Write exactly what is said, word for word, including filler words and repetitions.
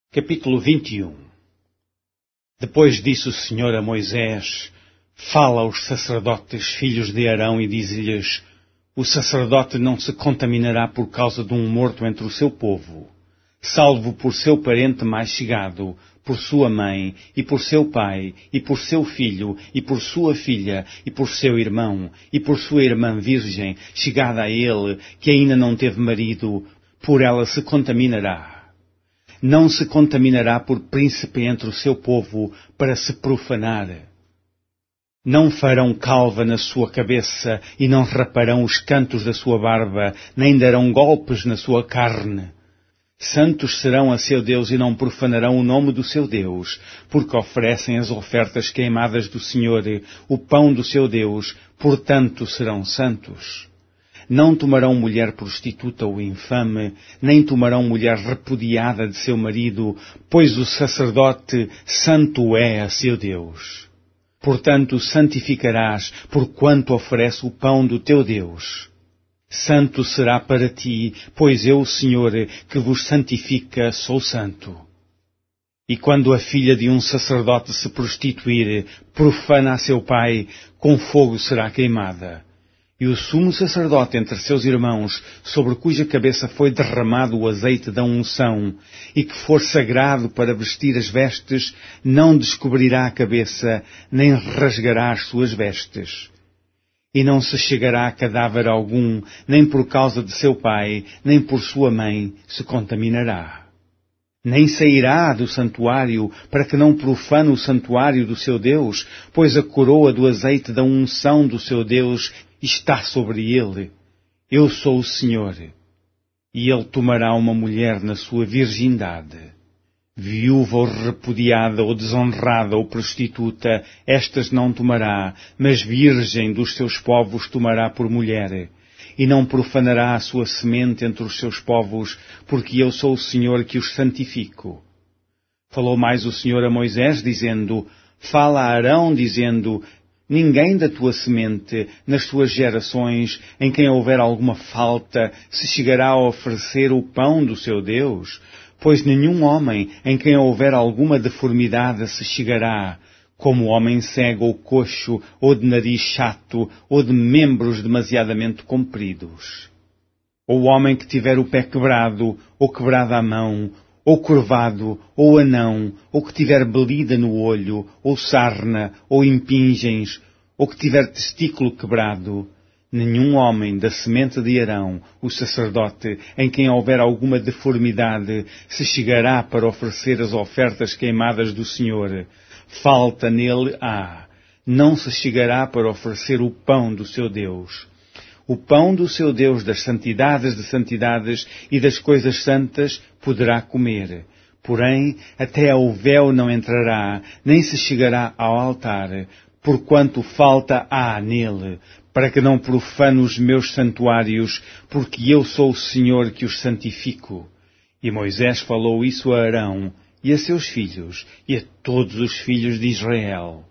Capítulo vinte e um. Depois disse o Senhor a Moisés: Fala aos sacerdotes, filhos de Arão, e diz-lhes: O sacerdote não se contaminará por causa de um morto entre o seu povo, salvo por seu parente mais chegado, por sua mãe, e por seu pai, e por seu filho, e por sua filha, e por seu irmão, e por sua irmã virgem, chegada a ele, que ainda não teve marido, por ela se contaminará. Não se contaminará por príncipe entre o seu povo, para se profanar. Não farão calva na sua cabeça, e não raparão os cantos da sua barba, nem darão golpes na sua carne. Santos serão a seu Deus e não profanarão o nome do seu Deus, porque oferecem as ofertas queimadas do Senhor, o pão do seu Deus, portanto serão santos. Não tomarão mulher prostituta ou infame, nem tomarão mulher repudiada de seu marido, pois o sacerdote santo é a seu Deus. Portanto, santificarás, porquanto oferece o pão do teu Deus. Santo será para ti, pois eu, o Senhor, que vos santifica, sou santo. E quando a filha de um sacerdote se prostituir, profana a seu pai, com fogo será queimada. E o sumo sacerdote entre seus irmãos, sobre cuja cabeça foi derramado o azeite da unção, e que for sagrado para vestir as vestes, não descobrirá a cabeça, nem rasgará as suas vestes. E não se chegará a cadáver algum, nem por causa de seu pai, nem por sua mãe, se contaminará. Nem sairá do santuário, para que não profane o santuário do seu Deus, pois a coroa do azeite da unção do seu Deus está sobre ele. Eu sou o Senhor. E ele tomará uma mulher na sua virgindade. Viúva ou repudiada ou desonrada ou prostituta, estas não tomará, mas virgem dos seus povos tomará por mulher. E não profanará a sua semente entre os seus povos, porque eu sou o Senhor que os santifico. Falou mais o Senhor a Moisés, dizendo: Fala a Arão, dizendo: Ninguém da tua semente, nas tuas gerações, em quem houver alguma falta, se chegará a oferecer o pão do seu Deus, pois nenhum homem, em quem houver alguma deformidade, se chegará, como homem cego ou coxo, ou de nariz chato, ou de membros demasiadamente compridos. Ou homem que tiver o pé quebrado, ou quebrada a mão, ou curvado, ou anão, ou que tiver belida no olho, ou sarna, ou impingens, ou que tiver testículo quebrado, nenhum homem da semente de Arão, o sacerdote, em quem houver alguma deformidade, se chegará para oferecer as ofertas queimadas do Senhor. Falta nele há. Não se chegará para oferecer o pão do seu Deus. O pão do seu Deus das santidades de santidades e das coisas santas poderá comer. Porém, até ao véu não entrará, nem se chegará ao altar, porquanto falta há nele, para que não profane os meus santuários, porque eu sou o Senhor que os santifico. E Moisés falou isso a Arão, e a seus filhos, e a todos os filhos de Israel.